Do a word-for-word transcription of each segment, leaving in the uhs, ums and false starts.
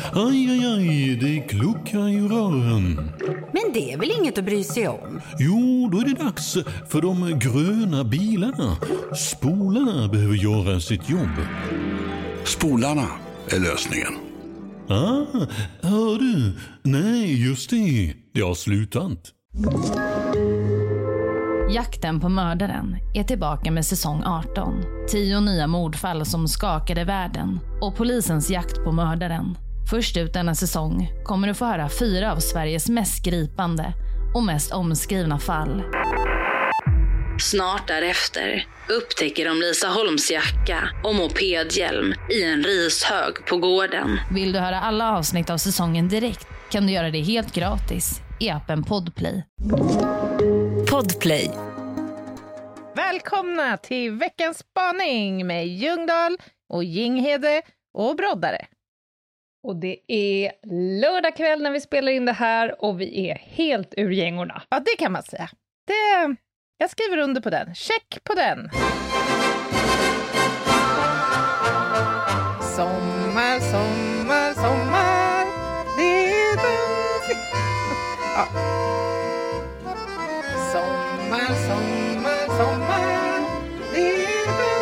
Aj, aj, aj, det kluckar i rören. Men det är väl inget att bry sig om? Jo, då är det dags för de gröna bilarna. Spolarna behöver göra sitt jobb. Spolarna är lösningen. Ah, hör du? Nej, just det. Det har slutat. Jakten på mördaren är tillbaka med säsong arton. Tio nya mordfall som skakade världen och polisens jakt på mördaren. Först ut denna säsong kommer du få höra fyra av Sveriges mest gripande och mest omskrivna fall. Snart därefter upptäcker de Lisa Holms jacka och mopedhjälm i en rishög på gården. Vill du höra alla avsnitt av säsongen direkt kan du göra det helt gratis i appen Podplay. Podplay. Välkomna till veckans spaning med Ljungdahl och Jinghede och Broddare. Och det är lördag kväll när vi spelar in det här och vi är helt ur gängorna. Ja, det kan man säga. Det, jag skriver under på den. Check på den. Sommar, sommar, sommar. Det är den. Ja. Sommar, sommar, sommar. Det är den.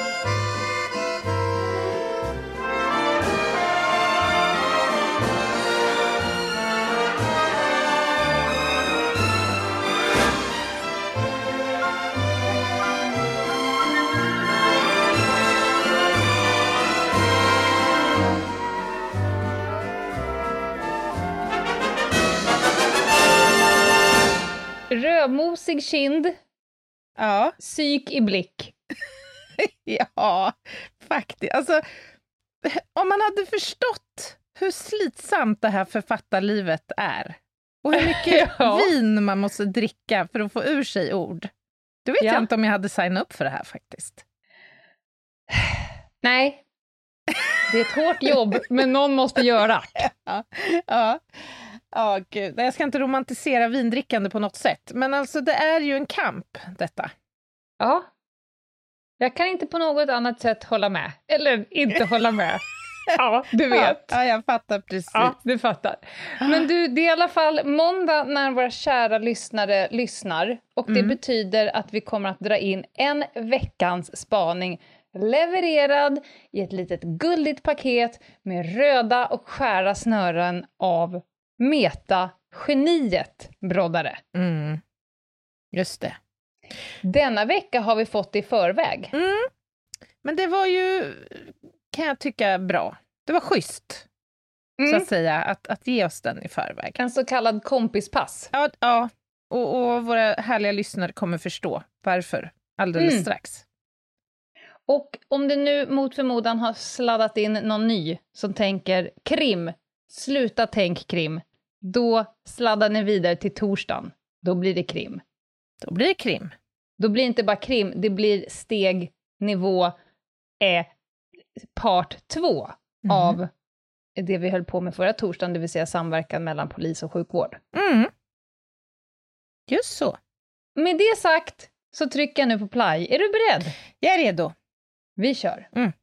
Rödmosig kind, Ja. psyk i blick. Ja, faktiskt. Alltså, om man hade förstått hur slitsamt det här författarlivet är och hur mycket Ja. vin man måste dricka för att få ur sig ord, då vet Ja. jag inte om jag hade signat upp för det här faktiskt. Nej, det är ett hårt jobb, men någon måste göra. Ja, ja. Ja, gud. Jag ska inte romantisera vindrickande på något sätt, men alltså det är ju en kamp, detta. Ja, jag kan inte på något annat sätt hålla med. Eller inte hålla med. Ja, du vet. Ja, jag fattar precis. Ja, du fattar. Men du, det är i alla fall måndag när våra kära lyssnare lyssnar. Och det Mm. betyder att vi kommer att dra in en veckans spaning levererad i ett litet guldigt paket med röda och skära snören av meta-geniet, Broddare. Mm. Just det. Denna vecka har vi fått det i förväg. Mm. Men det var ju, kan jag tycka, bra. Det var schysst, så Mm. att säga, att, att ge oss den i förväg. En så kallad kompispass. Ja, ja. Och, och våra härliga lyssnare kommer förstå varför alldeles Mm. strax. Och om det nu mot förmodan har sladdat in någon ny som tänker krim, sluta tänk krim, då sladdar ni vidare till torsdagen. Då blir det krim. Då blir det krim. Då blir det inte bara krim, det blir steg, nivå, eh, part två Mm. av det vi höll på med förra torsdagen, det vill säga samverkan mellan polis och sjukvård. Mm. Just så. Med det sagt så trycker jag nu på play. Är du beredd? Jag är redo. Vi kör. Mm.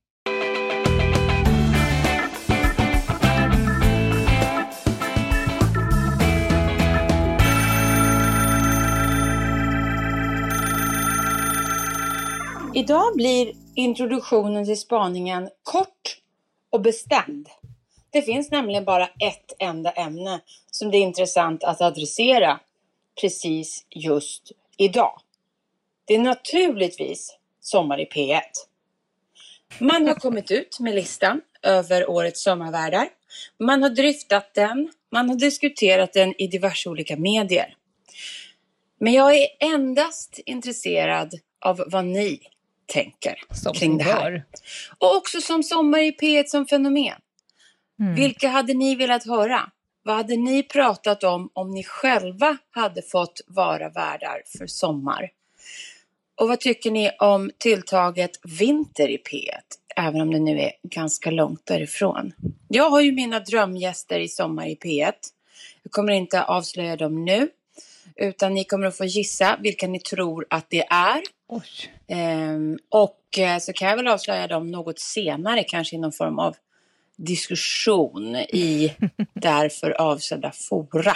Idag blir introduktionen till spaningen kort och bestämd. Det finns nämligen bara ett enda ämne som det är intressant att adressera precis just idag. Det är naturligtvis Sommar i P ett. Man har kommit ut med listan över årets sommarvärdar. Man har dryftat den, man har diskuterat den i diverse olika medier. Men jag är endast intresserad av vad ni tänker Som kring det här. bör. Och också som Sommar i P ett som fenomen. Mm. Vilka hade ni velat höra? Vad hade ni pratat om om ni själva hade fått vara värdar för sommar? Och vad tycker ni om tilltaget vinter i P ett? Även om det nu är ganska långt därifrån. Jag har ju mina drömgäster i Sommar i P ett. Jag kommer inte avslöja dem nu. Utan ni kommer att få gissa vilka ni tror att det är. Oj. Ehm, och eh, så kan jag väl avslöja dem något senare. Kanske i någon form av diskussion i därför avsedda fora.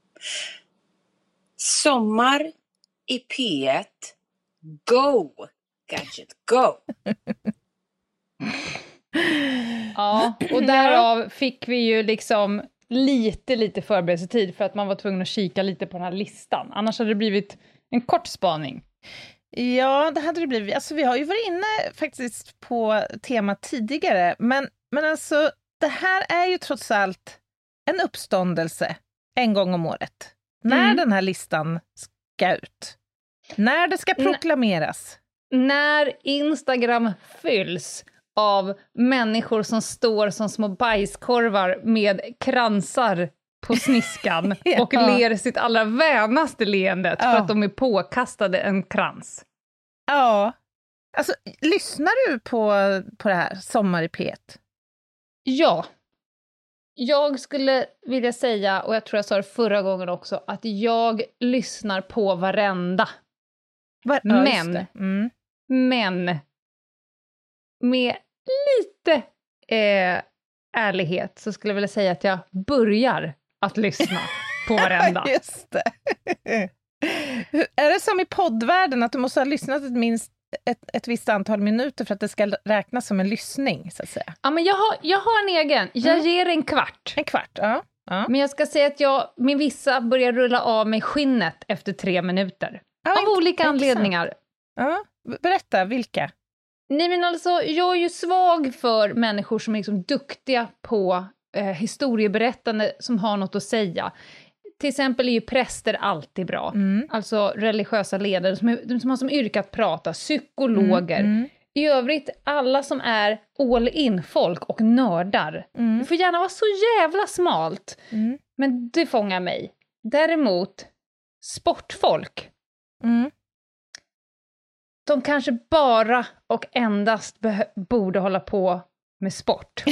Sommar i P ett. Go! Gadget, go! Ja, och därav fick vi ju liksom lite, lite förberedelsetid för att man var tvungen att kika lite på den här listan. Annars hade det blivit en kort spaning. Ja, det hade det blivit. Alltså, vi har ju varit inne faktiskt på temat tidigare, men, men alltså, det här är ju trots allt en uppståndelse en gång om året. När Mm. den här listan ska ut. När det ska proklameras. När Instagram fylls av människor som står som små bajskorvar med kransar på sniskan Ja. och ler sitt allra vänaste leendet för Ja. att de är påkastade en krans. Ja. Alltså, lyssnar du på, på det här Sommar i P ett? Ja. Jag skulle vilja säga, och jag tror jag sa det förra gången också, att jag lyssnar på varenda. Va- ja, just Men, det. Mm. men med lite eh, ärlighet så skulle jag vilja säga att jag börjar att lyssna på varenda. Just det. Hur- Är det som i poddvärlden att du måste ha lyssnat ett minst ett, ett visst antal minuter för att det ska räknas som en lyssning, så att säga? Ja, men jag har, jag har en egen. Jag Mm. ger en kvart. En kvart, ja. ja. Men jag ska säga att jag med vissa börjar rulla av mig skinnet efter tre minuter. Ja, Av int- olika intressant. anledningar. Ja. B- Berätta, vilka? Nej, men alltså, jag är ju svag för människor som är liksom duktiga på eh, historieberättande som har något att säga. Till exempel är ju präster alltid bra. Mm. Alltså religiösa ledare som, är, de som har som yrke att prata, psykologer. Mm. I övrigt, alla som är all in folk och nördar. Mm. Det får gärna vara så jävla smalt. Mm. Men det fångar mig. Däremot, sportfolk. Mm. De kanske bara och endast beh- borde hålla på med sport.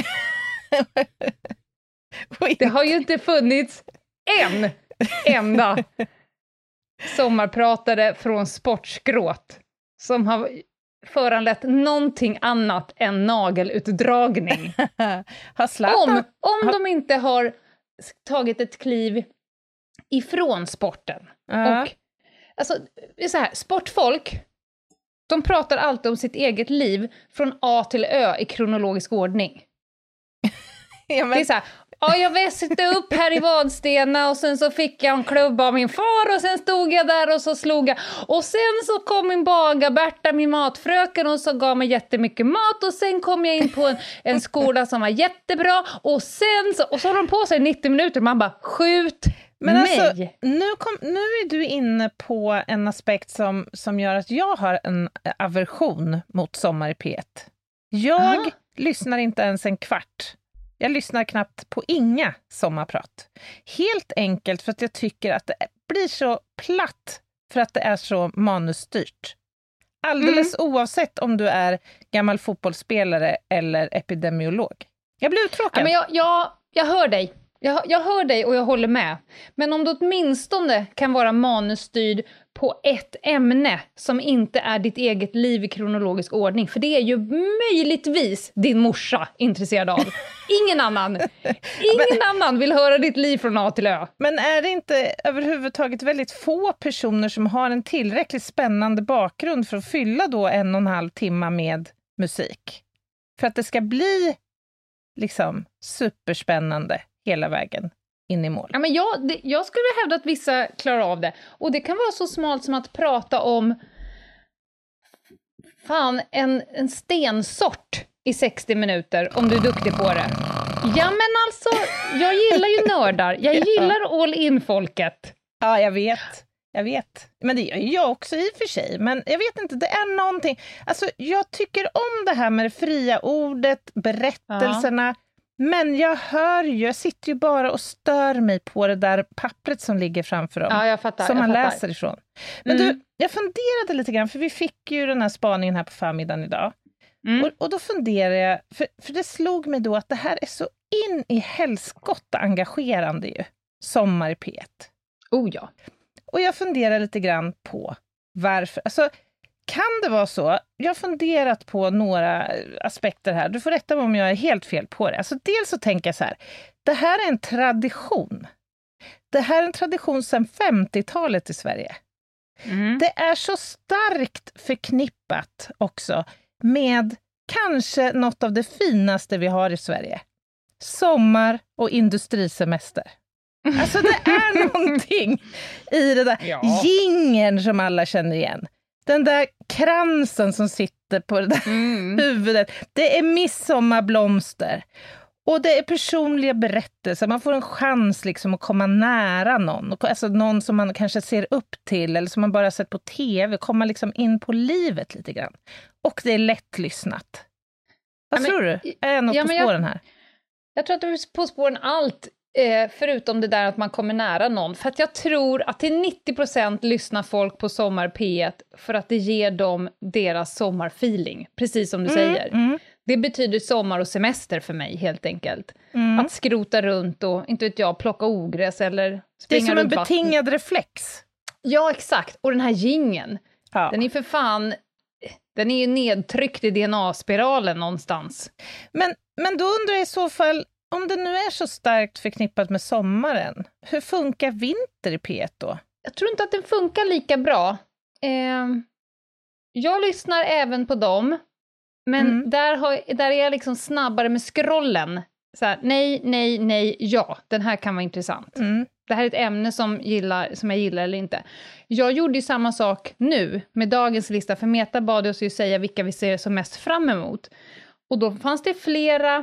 Det har ju inte funnits en enda sommarpratare från sportskråt som har föranlett någonting annat än nagelutdragning. Har Zlatan... Om, om de inte har tagit ett kliv ifrån sporten. Ja. Och, alltså, det är så här, sportfolk, de pratar alltid om sitt eget liv från A till Ö i kronologisk ordning. Ja, men... Det är så här, ja, jag väste upp här i Vadstena och sen så fick jag en klubba av min far och sen stod jag där och så slog jag. Och sen så kom min baga Berta, min matfröken, och så gav mig jättemycket mat och sen kom jag in på en, en skola som var jättebra och sen så, och så har de på sig nittio minuter och man bara, skjut Men mig. alltså, nu, kom, nu är du inne på en aspekt som, som gör att jag har en aversion mot Sommar i P ett. Jag Aha. lyssnar inte ens en kvart. Jag lyssnar knappt på inga sommarprat. Helt enkelt för att jag tycker att det blir så platt för att det är så manusstyrt. Alldeles mm. oavsett om du är gammal fotbollsspelare eller epidemiolog. Jag blir uttråkad. Ja, men jag, jag, jag hör dig. Jag, jag hör dig och jag håller med. Men om du åtminstone kan vara manusstyrd på ett ämne som inte är ditt eget liv i kronologisk ordning. För det är ju möjligtvis din morsa intresserad av. Ingen annan. Ingen men, annan vill höra ditt liv från A till Ö. Men är det inte överhuvudtaget väldigt få personer som har en tillräckligt spännande bakgrund för att fylla då en och en halv timme med musik? För att det ska bli liksom superspännande hela vägen in i mål. Ja, men jag, det, jag skulle hävda att vissa klarar av det. Och det kan vara så smalt som att prata om fan, en, en stensort i sextio minuter om du är duktig på det. Ja, men alltså, jag gillar ju nördar. Jag gillar all in-folket. Ja, jag vet. Jag vet. Men det gör jag också i och för sig. Men jag vet inte, det är någonting. Alltså, jag tycker om det här med det fria ordet, berättelserna. Ja. Men jag hör ju, jag sitter ju bara och stör mig på det där pappret som ligger framför dem. Ja, jag fattar. Som jag man fattar. läser ifrån. Men mm. du, jag funderade lite grann, för vi fick ju den här spaningen här på förmiddagen idag. Mm. Och, och då funderade jag, för, för det slog mig då att det här är så in i helskotta engagerande ju. Sommar i P ett. Oh ja. Och jag funderar lite grann på varför. Alltså, kan det vara så? Jag har funderat på några aspekter här. Du får rätta mig om jag är helt fel på det. Alltså dels så tänker jag så här. Det här är en tradition. Det här är en tradition sedan femtiotalet i Sverige. Mm. Det är så starkt förknippat också med kanske något av det finaste vi har i Sverige. Sommar och industrisemester. Alltså det är någonting i det där ja. Jingeln som alla känner igen. Den där kransen som sitter på det där mm. huvudet. Det är midsommarblomster. Och det är personliga berättelser. Man får en chans liksom att komma nära någon. Alltså någon som man kanske ser upp till. Eller som man bara sett på tv. Komma liksom in på livet lite grann. Och det är lättlyssnat. Vad ja, tror men, du? Är jag något ja, på spåren här? Jag, jag tror att du är på spåren allt. Eh, förutom det där att man kommer nära någon. För att jag tror att till nittio procent lyssnar folk på Sommar P ett. För att det ger dem deras sommarfeeling. Precis som du mm, säger. Mm. Det betyder sommar och semester för mig helt enkelt. Mm. Att skrota runt och, inte vet jag, plocka ogräs eller springa. Det är som en betingad vatten. reflex. Ja, exakt. Och den här jingeln. Ja. Den är för fan... Den är ju nedtryckt i D N A-spiralen någonstans. Men, men då undrar jag i så fall, om det nu är så starkt förknippat med sommaren, hur funkar vinter i P ett då? Jag tror inte att den funkar lika bra. Eh, jag lyssnar även på dem. Men mm. där, har, där är jag liksom snabbare med scrollen. Så här, nej, nej, nej, ja. Den här kan vara intressant. Mm. Det här är ett ämne som, gillar, som jag gillar eller inte. Jag gjorde ju samma sak nu med dagens lista. För Meta bad oss ju säga vilka vi ser som mest fram emot. Och då fanns det flera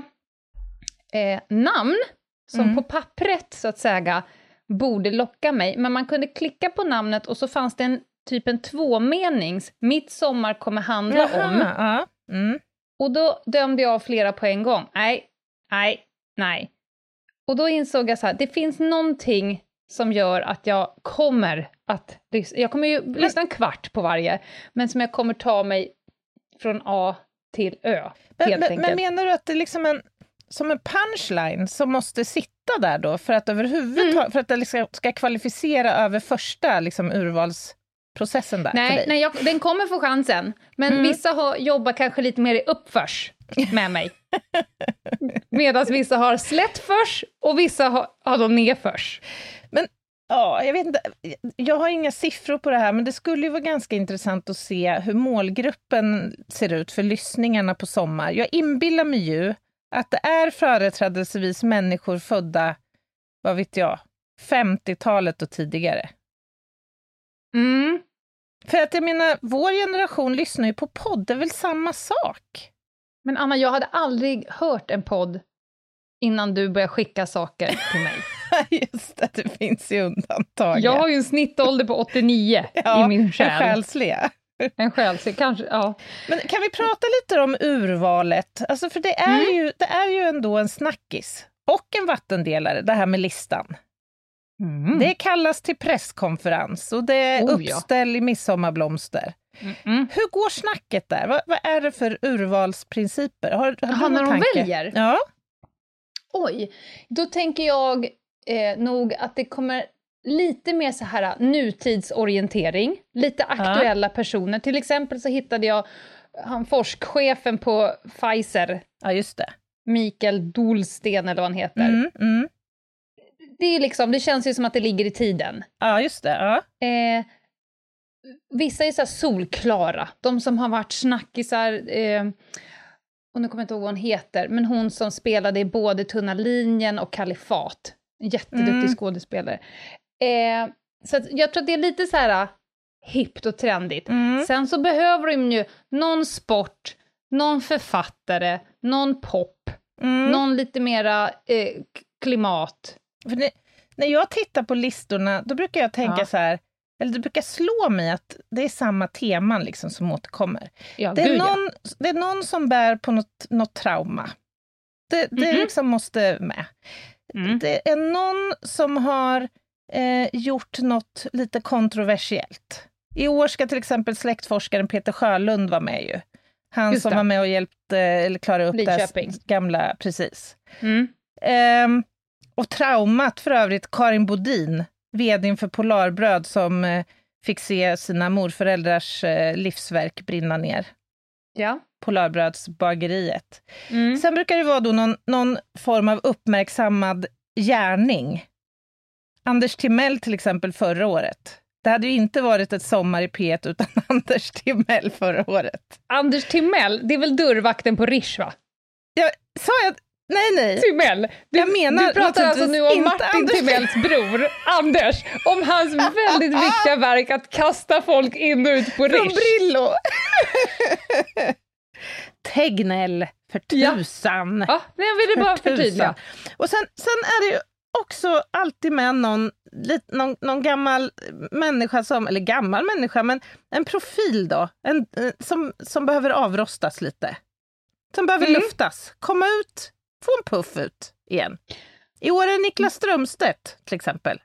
eh, namn som mm. på pappret så att säga borde locka mig. Men man kunde klicka på namnet och så fanns det en typ en tvåmenings. Mitt sommar kommer handla Jaha, om... Ja. Mm. Och då dömde jag av flera på en gång. Nej, nej, nej. Och då insåg jag så här, det finns någonting som gör att jag kommer att... Jag kommer ju lyssna en kvart på varje, men som jag kommer ta mig från A till Ö. Men, helt men, enkelt. men menar du att det är liksom en, som en punchline som måste sitta där då? För att överhuvudtaget, mm. för att det liksom ska kvalificera över första liksom, urvals... processen där nej, nej jag, den kommer få chansen. Men mm. vissa har, jobbar kanske lite mer i uppförs med mig. Medan vissa har slätt förs och vissa har, har de nedförs. Men ja, jag vet inte. Jag har inga siffror på det här, men det skulle ju vara ganska intressant att se hur målgruppen ser ut för lyssningarna på sommar. Jag inbillar mig ju att det är företrädelsevis människor födda, vad vet jag, femtiotalet och tidigare. Mm. För att jag menar, vår generation lyssnar ju på podd, det är väl samma sak? Men Anna, jag hade aldrig hört en podd innan du började skicka saker till mig. Just det, det finns ju undantag. Jag har ju en snittålder på åttionio ja, i min själ. En själsliga. En själslig, kanske, ja. Men kan vi prata lite om urvalet? Alltså för det är, mm. ju, det är ju ändå en snackis. Och en vattendelare, det här med listan. Mm. Det kallas till presskonferens och det är oh, uppställ ja. i midsommarblomster. Mm-mm. Hur går snacket där? Vad, vad är det för urvalsprinciper? Har, har Aha, du någon när tanke? de väljer? Ja. Oj, då tänker jag eh, nog att det kommer lite mer så här nutidsorientering. Lite aktuella ja. personer. Till exempel så hittade jag han forskchefen på Pfizer. Ja, just det. Mikael Dolsten eller vad han heter. Mm, mm. Det, är liksom, det känns ju som att det ligger i tiden. Ja, just det. Ja. Eh, vissa är så här solklara. De som har varit snackisar... Eh, och nu kommer jag inte ihåg vad hon heter. Men hon som spelade i både Tunna linjen och Kalifat. En jätteduktig mm. skådespelare. Eh, så att jag tror att det är lite så här hippt och trendigt. Mm. Sen så behöver de ju någon sport, någon författare, någon pop, mm. någon lite mera eh, klimat. För det, när jag tittar på listorna, då brukar jag tänka ja. så här, eller det brukar slå mig att det är samma teman liksom som återkommer. Ja, det, är gud, någon, ja. det är någon som bär på något, något trauma. Det, det mm-hmm. liksom måste med. Mm. Det är någon som har eh, gjort något lite kontroversiellt. I år ska till exempel släktforskaren Peter Sjölund vara med ju. Han Just som det. var med och hjälpte eller klarade upp Lidköping. det gamla, precis. Mm. Eh, och traumat för övrigt Karin Bodin, vd för Polarbröd, som eh, fick se sina morföräldrars eh, livsverk brinna ner. Ja. Polarbrödsbageriet. Mm. Sen brukar det vara då någon, någon form av uppmärksammad gärning. Anders Timell till exempel förra året. Det hade ju inte varit ett sommar i P ett utan Anders Timell förra året. Anders Timell, det är väl dörrvakten på Rish, va? Jag, sa jag? Nej, nej. Timell. Du, jag menar du pratar alltså nu om Martin Anders Timells bror, Anders, om hans väldigt viktiga verk att kasta folk in och ut på Rish. Från Brillo. Tegnell, för tusan. Ja, ja jag ville bara förtydliga. Och sen, sen är det ju också alltid med någon, någon, någon gammal människa, som, eller gammal människa, men en profil då, en, som, som behöver avrostas lite. Som behöver mm. luftas, komma ut, få en puff ut igen. I år är Niklas Strömstedt till exempel.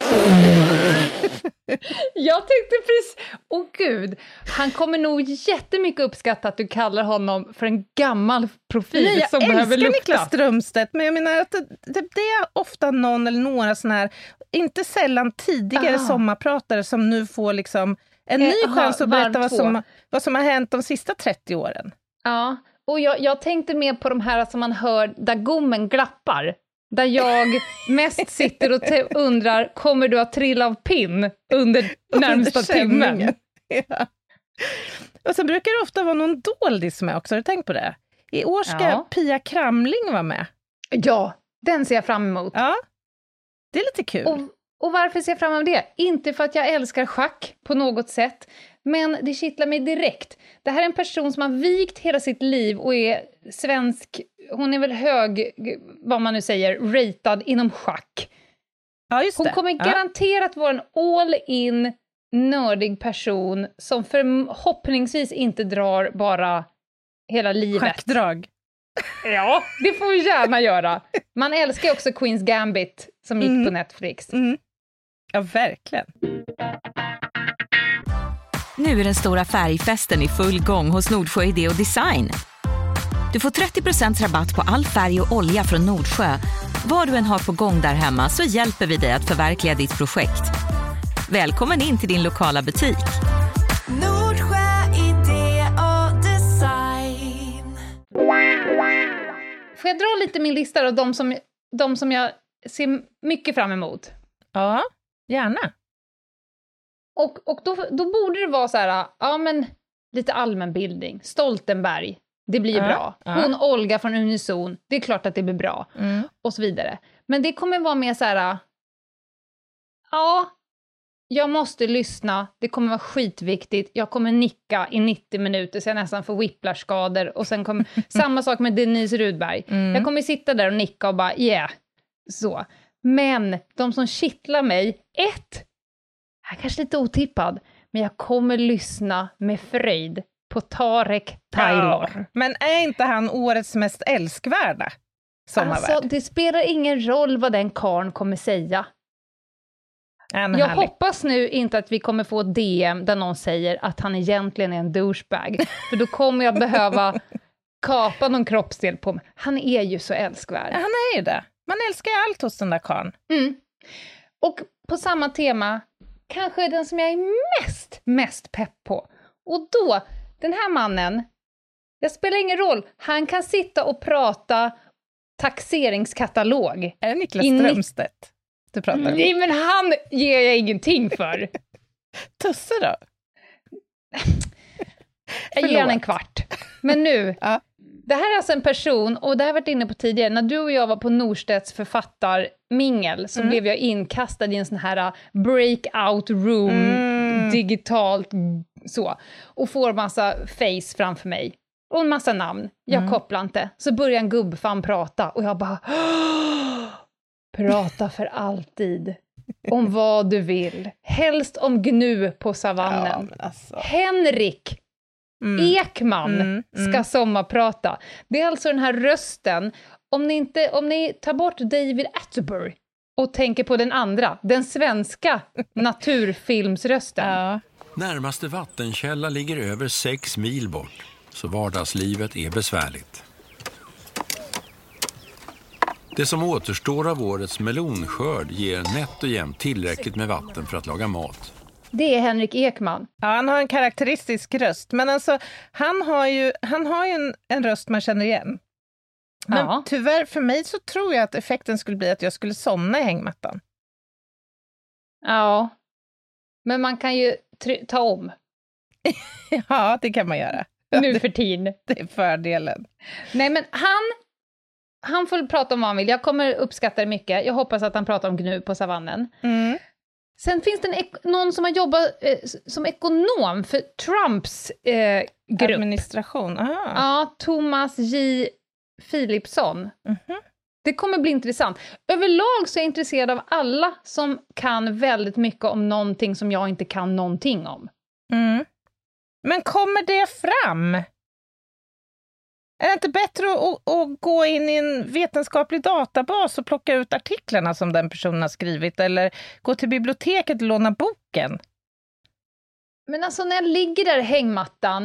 Jag tänkte precis, åh gud, han kommer nog jättemycket uppskatta att du kallar honom för en gammal profil. Nej, jag som behöver lufta. Niklas Strömstedt, men jag menar att det, det, det är ofta någon eller några sådana här, inte sällan tidigare ah. sommarpratare som nu får liksom en ny eh, chans att berätta vad som, vad som har hänt de sista trettio åren. Ja, och jag, jag tänkte mer på de här som man hör där gommen glappar. Där jag mest sitter och te- undrar, kommer du att trilla av pinn under närmsta under timmen? Ja. Och så brukar det ofta vara någon doldis med också, har du tänkt på det? I år ska ja. Pia Kramling vara med. Ja, den ser jag fram emot. Ja, det är lite kul. Och, och varför ser jag fram emot det? Inte för att jag älskar schack på något sätt, men det kittlar mig direkt. Det här är en person som har vikt hela sitt liv och är svensk, hon är väl hög, vad man nu säger, ratad inom schack. Ja, just det. Hon kommer ja. garanterat vara en all-in nördig person som förhoppningsvis inte drar bara hela livet. Schackdrag. Ja, det får vi gärna göra. Man älskar också Queen's Gambit som gick mm. på Netflix. Mm. Ja, verkligen. Nu är den stora färgfesten i full gång hos Nordsjö Idé och Design. Du får trettio procent rabatt på all färg och olja från Nordsjö. Vad du än har på gång där hemma så hjälper vi dig att förverkliga ditt projekt. Välkommen in till din lokala butik. Nordsjö Idé och Design. Får jag dra lite min lista av de som, de som jag ser mycket fram emot? Ja, gärna. Och, och då, då borde det vara så här, ja men lite allmänbildning. Stoltenberg, det blir ja, bra. Hon ja. Olga från Unison, det är klart att det blir bra. Mm. Och så vidare. Men det kommer vara mer så här, ja, jag måste lyssna. Det kommer vara skitviktigt. Jag kommer nicka i nittio minuter så jag nästan får whiplash-skador. Och sen kommer samma sak med Denise Rudberg. Mm. Jag kommer sitta där och nicka och bara, yeah, så. Men de som kittlar mig, ett, jag är kanske lite otippad, men jag kommer lyssna med fröjd på Tarek Taylor. Ja, men är inte han årets mest älskvärda sommarvärd? Alltså, det spelar ingen roll vad den karn kommer säga. En jag härlig. hoppas nu inte att vi kommer få ett D M där någon säger att han egentligen är en douchebag. För då kommer jag behöva kapa någon kroppsdel på mig. Han är ju så älskvärd. Ja, han är ju det. Man älskar ju allt hos den där karn. Mm. Och på samma tema, kanske den som jag är mest, mest pepp på. Och då, den här mannen, det spelar ingen roll. Han kan sitta och prata taxeringskatalog. Är det Niklas Strömstedt du pratar om? Nej, men han ger jag ingenting för. Tusse då? Jag ger han en kvart. Men nu, ja. Det här är alltså en person, och det har jag varit inne på tidigare, när du och jag var på Norstedts författarmingel så mm. blev jag inkastad i en sån här breakout room, mm. digitalt så, och får massa face framför mig. Och en massa namn. Jag mm. kopplar inte. Så börjar en gubbfan prata och jag bara prata för alltid. Om vad du vill. Helst om gnu på savannen. Ja, alltså. Henrik mm. Ekman mm. Mm. ska sommarprata. Det är alltså den här rösten. Om ni, inte, om ni tar bort David Attenborough och tänker på den andra, den svenska naturfilmsrösten. Ja. Närmaste vattenkälla ligger över sex mil bort. Så vardagslivet är besvärligt. Det som återstår av årets melonskörd ger nätt och jämnt tillräckligt med vatten för att laga mat. Det är Henrik Ekman. Ja, han har en karaktäristisk röst. Men alltså, han har ju, han har ju en, en röst man känner igen. Men Ja. tyvärr för mig så tror jag att effekten skulle bli att jag skulle somna i hängmattan. Ja. Men man kan ju try- ta om. Ja, det kan man göra. Nu för tiden. Det är fördelen. Nej, men han, han får prata om vad han vill. Jag kommer uppskatta det mycket. Jag hoppas att han pratar om gnu på savannen. Mm. Sen finns det en ek- någon som har jobbat eh, som ekonom för Trumps eh, grupp. Administration, aha. Ja, Thomas J. Philipsson. Mhm. Det kommer bli intressant. Överlag så är jag intresserad av alla som kan väldigt mycket om någonting som jag inte kan någonting om. Mm. Men kommer det fram? Är det inte bättre att, att, att gå in i en vetenskaplig databas och plocka ut artiklarna som den personen har skrivit, eller gå till biblioteket och låna boken? Men alltså när jag ligger där i hängmattan,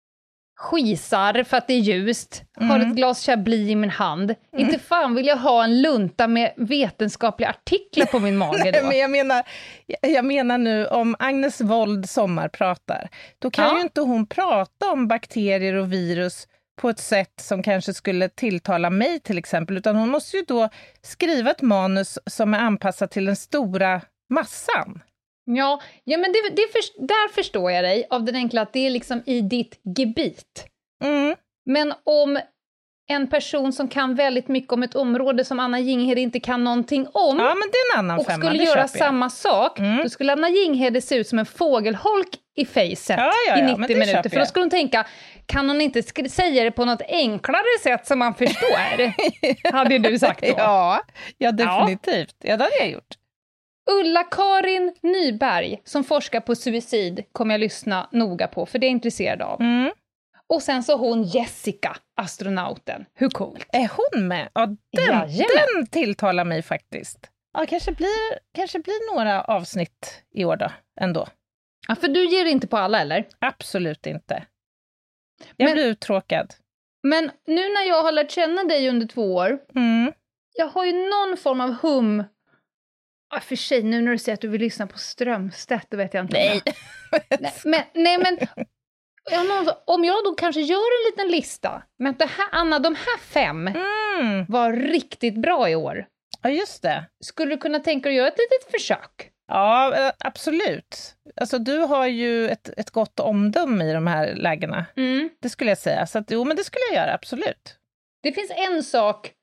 skisar för att det är ljust, Mm. har ett glas Chablis i min hand, Mm. inte fan vill jag ha en lunta med vetenskapliga artiklar på min mage då. Men jag menar, jag menar nu om Agnes Wold sommarpratar, då kan Ja. ju inte hon prata om bakterier och virus på ett sätt som kanske skulle tilltala mig till exempel, utan hon måste ju då skriva ett manus som är anpassat till den stora massan. Ja, ja men det, det för, där förstår jag dig, av den enkla att det är liksom i ditt gebit. Mm. Men om en person som kan väldigt mycket om ett område som Anna Jinghede inte kan någonting om, Ja, men det är en annan och femma, skulle det göra köper jag. samma sak, Mm. då skulle Anna Jinghede se ut som en fågelholk i facet Ja, ja, i ja, nittio men det minuter. köper För då jag. skulle hon tänka, kan hon inte sk- säga det på något enklare sätt som man förstår? Hade du sagt då. Ja, ja, definitivt. Ja, det hade jag gjort. Ulla-Karin Nyberg, som forskar på suicid, kommer jag lyssna noga på, för det är jag intresserad av. Mm. Och sen så hon Jessica, astronauten. Hur coolt? Är hon med? Ja, den, Jajamän. den tilltalar mig faktiskt. Ja, kanske blir, kanske blir några avsnitt i år då, ändå. Ja, för du ger inte på alla, eller? Absolut inte. Jag Men- blir uttråkad. Men nu när jag har lärt känna dig under två år, Mm. jag har ju någon form av hum. Ja, för sig, nu när du säger att du vill lyssna på Strömstedt, då vet jag inte. Nej. nej, men, nej, men jag någon, om jag då kanske gör en liten lista, men det här, Anna, de här fem Mm. var riktigt bra i år. Ja, just det. Skulle du kunna tänka dig att göra ett litet försök? Ja, eh, absolut. Alltså, du har ju ett, ett gott omdöme i de här lägena. Mm. Det skulle jag säga. Så att, jo, men det skulle jag göra, absolut. Det finns en sak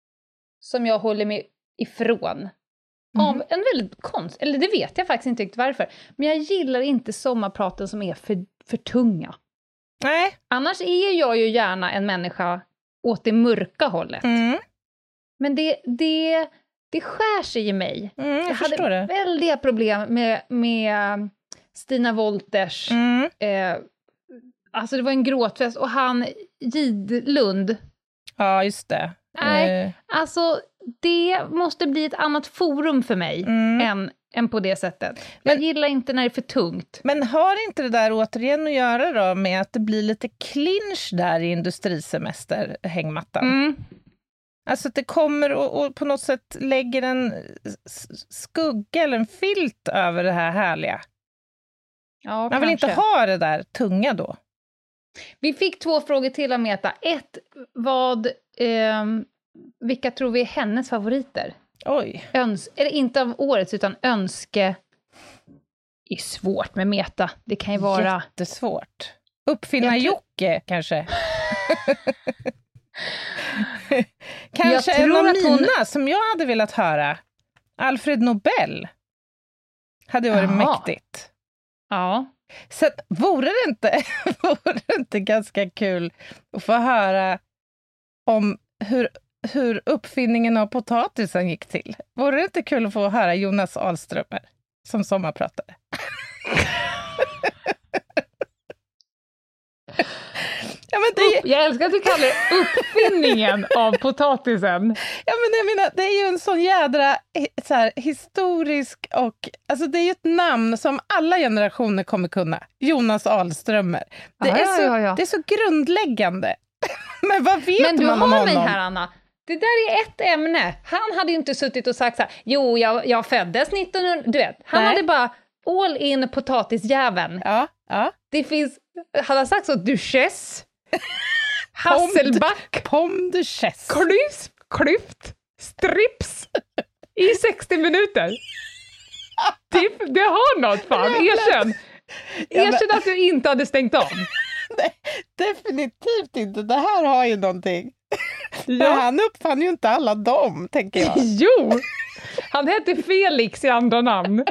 som jag håller mig ifrån. Mhm. Av en väldigt konst, eller det vet jag faktiskt inte riktigt varför. Men jag gillar inte sommarpraten som är för, för tunga. Nej. Annars är jag ju gärna en människa åt det mörka hållet. Mm. Men det, det, det skär sig i mig. Mm, jag, Jag förstår hade det. väldiga problem med, med Stina Wolters. Mm. Eh, alltså det var en gråtfest. Och han Gidlund. Ja, just det. Nej, Eh, alltså det måste bli ett annat forum för mig Mm. än, än på det sättet. Jag Men- gillar inte när det är för tungt. Men har inte det där återigen att göra då med att det blir lite clinch där i industrisemester, hängmattan? Mm. Alltså att det kommer och, och på något sätt lägger en s- skugga eller en filt över det här härliga. Ja, Man vill kanske. inte ha det där tunga då. Vi fick två frågor till av Meta. Ett, vad, ehm, vilka tror vi är hennes favoriter? Oj. Öns- eller inte av årets, utan önske... Det är svårt med Meta. Det kan ju vara... Jättesvårt. Uppfinna Jag tror- Jocke kanske. Kanske Jag en tror av att hon- mina som jag hade velat höra. Alfred Nobel. Hade varit Jaha. mäktigt. Ja. Så att, vore det inte, vore det inte ganska kul att få höra om hur, hur uppfinningen av potatisen gick till? Vore det inte kul att få höra Jonas Ahlströmer som sommarpratare? Ja, men det är, ju- Jag älskar att du kallar det uppfinningen av potatisen. ja, men jag menar, det är ju en sån jädra eh, så här, historisk och... Alltså det är ju ett namn som alla generationer kommer kunna. Jonas Ahlströmer. Det, Ja, är, ja, så, ja, ja. det är så grundläggande. Men vad vet Men du man har om mig honom? här, Anna. Det där är ett ämne. Han hade ju inte suttit och sagt så här, jo, jag, jag föddes nittonhundra... Du vet, han Nej. hade bara all in potatisjäveln. Ja, ja. Det finns, han har sagt så, duchesse, hasselback, Pomme de chasse. klyft, klyft, strips i sextio minuter. Det, det har något fan, erkänn. Erkänn att du inte hade stängt av. Nej, definitivt inte. Det här har ju någonting. Ja. Han uppfann ju inte alla dem, tänker jag. Jo, han hette Felix i andra namn.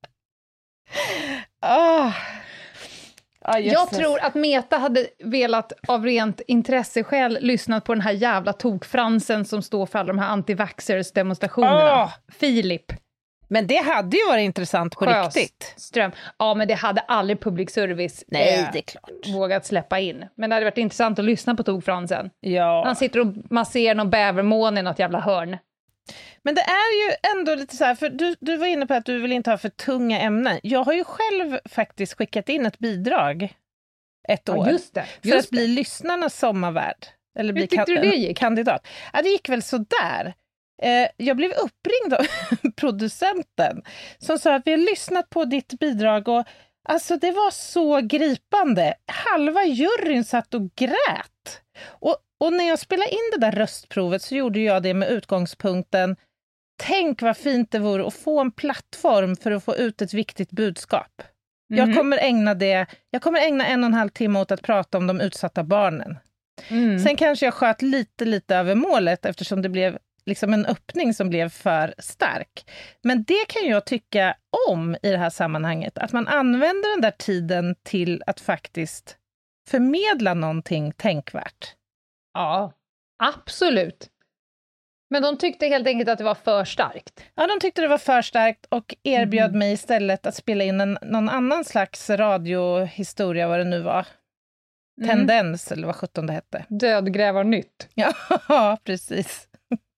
Ah. Ah, Jag tror att Meta hade velat av rent intresseskäl lyssnat på den här jävla tokfransen som står för alla de här anti-vaxxers demonstrationerna. Ah. Filip. Men det hade ju varit intressant på Sjös. riktigt. Ström. Ja, men det hade aldrig public service Nej, eh, det är klart. vågat släppa in. Men det hade varit intressant att lyssna på tokfransen. Ja. Han sitter och masserar någon bävermån i något jävla hörn. Men det är ju ändå lite så här, för du, du var inne på att du vill inte ha för tunga ämnen. Jag har ju själv faktiskt skickat in ett bidrag ett år. Ja, just det. För Just att bli lyssnarnas sommarvärd. Eller bli Hur tyckte kan- du det gick? kandidat. Ja, det gick väl så där. Eh, jag blev uppringd av producenten som sa att vi har lyssnat på ditt bidrag och alltså det var så gripande. Halva juryn satt och grät. Och, och när jag spelade in det där röstprovet så gjorde jag det med utgångspunkten: tänk vad fint det vore att få en plattform för att få ut ett viktigt budskap. Mm. Jag kommer ägna det, jag kommer ägna en och en halv timme åt att prata om de utsatta barnen. Mm. Sen kanske jag sköt lite, lite över målet eftersom det blev liksom en öppning som blev för stark. Men det kan jag tycka om i det här sammanhanget. Att man använder den där tiden till att faktiskt förmedla någonting tänkvärt. Ja, absolut. Men de tyckte helt enkelt att det var för starkt. Ja, de tyckte det var för starkt och erbjöd Mm. mig istället att spela in en, någon annan slags radiohistoria, vad det nu var. Mm. Tendens, eller vad sjutton det hette. Dödgrävar nytt. Ja, precis.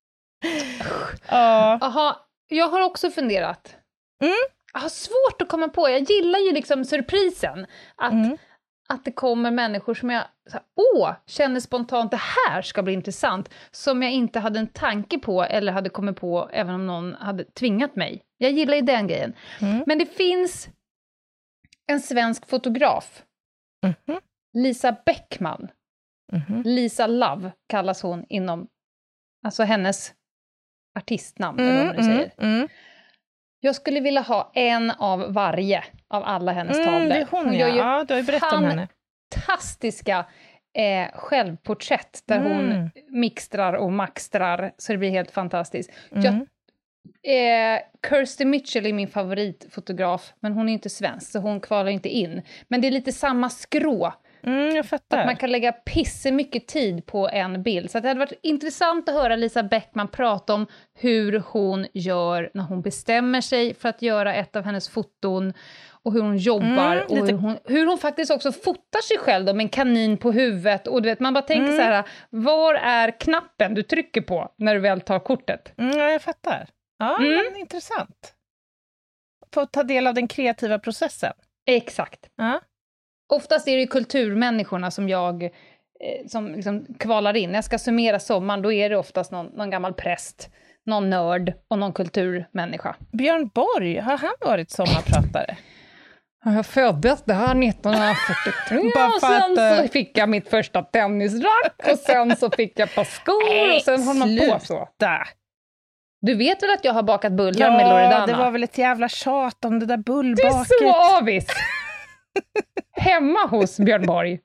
Ja. Aha, jag har också funderat. Mm. Jag har svårt att komma på. Jag gillar ju liksom surprisen. Att, Mm. att det kommer människor som jag så här, åh, känner spontant det här ska bli intressant. Som jag inte hade en tanke på eller hade kommit på även om någon hade tvingat mig. Jag gillar ju den grejen. Mm. Men det finns en svensk fotograf. Mhm. Lisa Bäckman. Mhm. Lisa Love kallas hon inom, alltså hennes artistnamn, eller vad man nu Mm, säger. mm, mm. Jag skulle vilja ha en av varje, av alla hennes Mm, tavlor. det är hon, gör ja. ju Ja, du har ju berättat om henne. fantastiska eh, självporträtt där hon Mm. mixtrar och maxtrar, så det blir helt fantastiskt. Mm. Jag, eh, Kirsty Mitchell är min favoritfotograf, men hon är inte svensk, så hon kvalar inte in. Men det är lite samma skrå. Mm, jag fattar. Att man kan lägga pisse mycket tid på en bild. Så att det hade varit intressant att höra Lisa Bäckman prata om hur hon gör när hon bestämmer sig för att göra ett av hennes foton. Och hur hon jobbar. Mm, och lite- hur hon, hur hon faktiskt också fotar sig själv då, med en kanin på huvudet. Och du vet, man bara tänker Mm. så här, var är knappen du trycker på när du väl tar kortet? Mm, ja, jag fattar. Ja, Mm. men intressant. Få ta del av den kreativa processen. Exakt. Ja. Oftast är det ju kulturmänniskorna som jag eh, som liksom kvalar in. När jag ska summera sommaren, då är det oftast någon, någon gammal präst, någon nörd och någon kulturmänniska. Björn Borg, har han varit sommarpratare? Jag föddes där nittonhundrafyrtiotre Bara och för sen att, eh, så fick jag mitt första tennisrack och sen så fick jag ett par skor och sen håller man på så. Sluta. Du vet väl att jag har bakat bullar Ja, med Loredana? det var väl ett jävla tjat om det där Du bullbaket. är så avis! Hemma hos Björn Borg.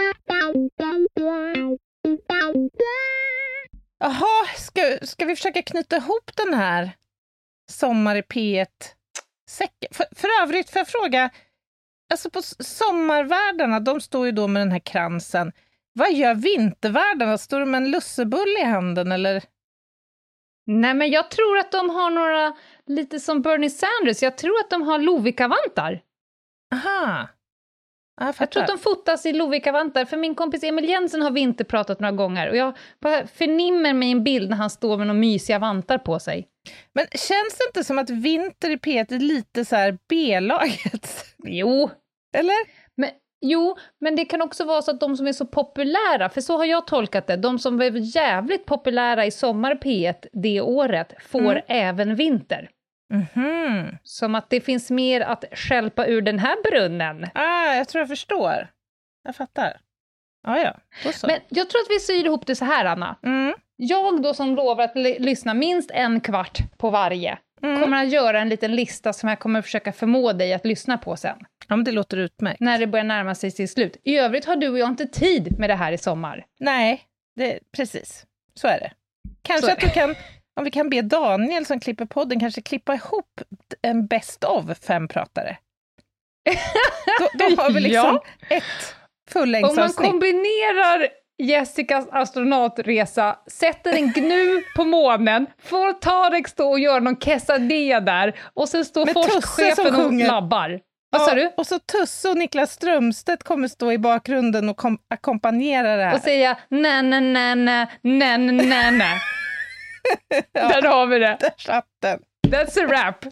Jaha, ska, ska vi försöka knyta ihop den här Sommar i P ett-säcken? För, för övrigt, får jag fråga, alltså på s- sommarvärdarna, de står ju då med den här kransen. Vad gör vintervärdarna? Står de med en lussebulle i handen, eller? Nej, men jag tror att de har några, lite som Bernie Sanders, jag tror att de har Lovikkavantar. Aha. Ja, jag Jag tror fattar. att de fotas i Lovikkavantar, för min kompis Emil Jensen har vinterpratat några gånger och jag bara förnimmer mig en bild när han står med några mysiga vantar på sig. Men känns det inte som att vinter i P ett är lite så här B-laget? Jo, Eller? men, jo, men det kan också vara så att de som är så populära, för så har jag tolkat det, de som var jävligt populära i sommar P ett det året får Mm. även vinter. Mhm. Som att det finns mer att stjälpa ur den här brunnen. Ah, jag tror jag förstår. Jag fattar. Ah, ja, då så. Men jag tror att vi syr ihop det så här, Anna. Mm. Jag då som lovar att l- lyssna minst en kvart på varje Mm. kommer att göra en liten lista som jag kommer försöka förmå dig att lyssna på sen. Ja, men det låter utmärkt. När det börjar närma sig till slut. I övrigt har du och jag inte tid med det här i sommar. Nej, det, precis. Så är det. Kanske Så är att du kan, om vi kan be Daniel som klipper podden, kanske klippa ihop en best of fem pratare. Då, då har vi liksom Ja. ett Om man fullängdsavsnitt. kombinerar Jessicas astronautresa, sätter en gnu på månen, får Tarek stå och göra någon quesadilla där, och sen står Med Tusse som forskchefen och sjunger. labbar. Vad sa du? Och så Tusse och Niklas Strömstedt kommer stå i bakgrunden och kom- ackompanjera det här. Och säga nej, nej, nej, nej, nej, nej, nej. Där har vi det. Där satt den. That's a wrap.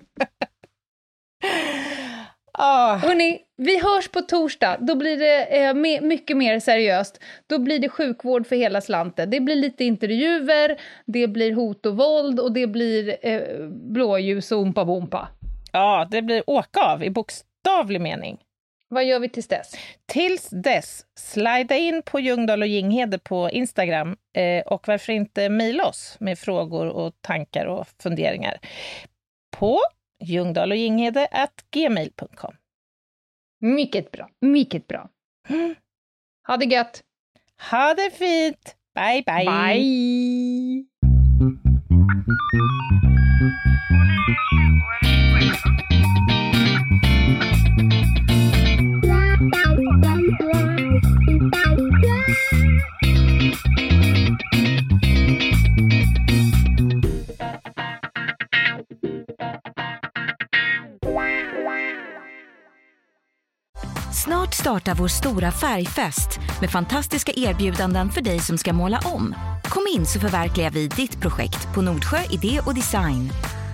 Ah. Hörrni, vi hörs på torsdag. Då blir det eh, me- mycket mer seriöst. Då blir det sjukvård för hela slanten. Det blir lite intervjuer, det blir hot och våld och det blir eh, blåljus och ompa bompa. Ja, det blir åka av i bokstavlig mening. Vad gör vi tills dess? Tills dess, slida in på Ljungdahl och Ginghede på Instagram eh, och varför inte mejla oss med frågor och tankar och funderingar på ljungdahl och ginghede at gmail punkt com. Mycket bra, mycket bra. Ha det gött. Ha det fint! Bye, bye! Bye! Snart startar vår stora färgfest med fantastiska erbjudanden för dig som ska måla om. Kom in så förverkligar vi ditt projekt på Nordsjö Idé och Design.